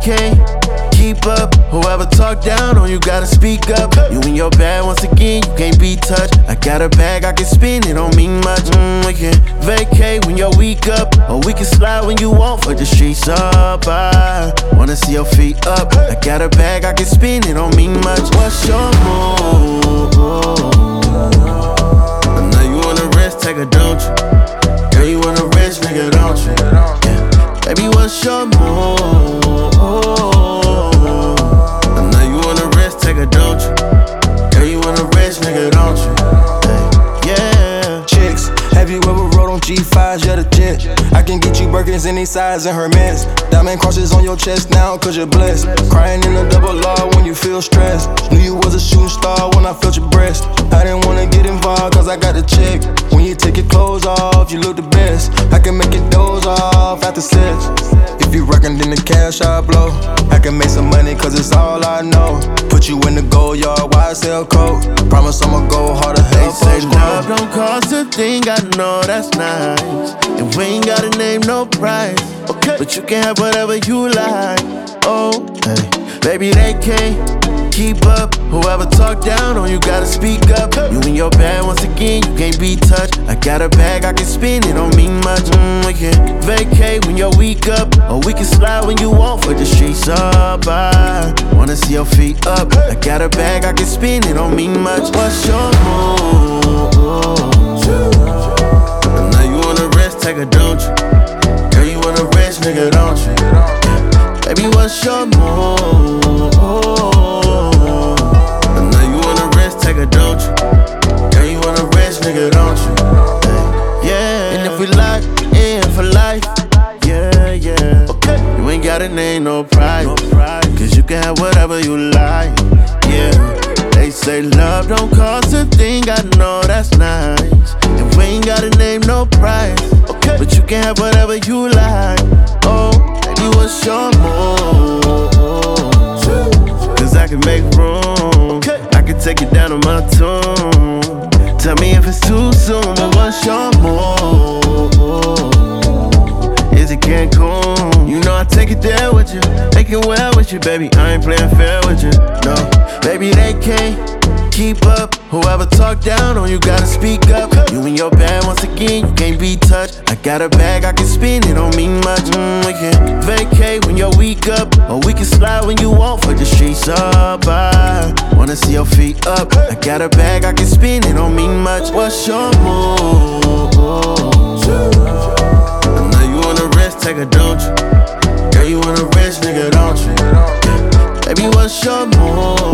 can't keep up. Whoever talk down on you gotta speak up. You in your bag once again, you can't be touched. I got a bag, I can spend, it don't mean much. We can vacate when you're weak up, or we can slide when you want for the streets up. I wanna see your feet up. I got a bag, I can spend, it don't mean much. What's your move? I know you wanna rest, take a don't you? Girl, you wanna rest, nigga, don't you? Yeah. Baby, what's your move? Take a don't you? Girl, you wanna rest, nigga, don't you? Hey, yeah. Chicks, have you ever rode on G5s? You're the jet. I can get you Birkins any size and Hermes. Diamond crosses on your chest now, cause you're blessed. Crying in a double R when you feel stressed. Knew you was a shooting star when I felt your breast. I didn't wanna get involved cause I got the check. When you take your clothes off, you look the best. I can make it doze off after sex. If you rockin', then the cash I blow. I can make some money cause it's all I know. Put you in the gold yard, YSL coat. Promise I'ma go harder. They say love don't cost a thing, I know that's nice. And we ain't gotta name no price, okay? But you can have whatever you like. Oh, hey, baby, they can't keep up. Whoever talk down on you gotta speak up. You in your bag once again, you can't be touched. I got a bag, I can spend, it don't mean much. We can vacate when you're weak up, or we can slide when you want for the streets up. I wanna see your feet up. I got a bag, I can spend, it don't mean much. What's your move? I know you wanna rest, take a don't you? Girl, you wanna rest, nigga, don't you? Yeah. Baby, what's your move? I know you wanna rest, take a don't you? Girl, you wanna rest, nigga, don't you? Hey, yeah. And if we lock in for life, yeah, yeah. Okay. You ain't gotta name no price, cause you can have whatever you like, yeah. They say love don't cost a thing, I know that's nice. And we ain't gotta name no price, okay? But you can have whatever you like. Oh, baby, what's your move? Cause I can make room, okay. I can take you down to my tomb. Tell me if it's too soon, but what's your move? Is it Cancun? You know I take it there with you, make it well with you, baby. I ain't playing fair with you, no. Baby, they can't keep up. Whoever talk down on you gotta speak up. You in your bag once again, you can't be touched. I got a bag, I can spend, it don't mean much. We can vacate when you're weak up, or we can slide when you want for the streets up. I wanna see your feet up. I got a bag, I can spend, it don't mean much. What's your move? I know you wanna rest, take a don't you? Girl, you wanna rest, nigga, don't you? Yeah. Baby, what's your move?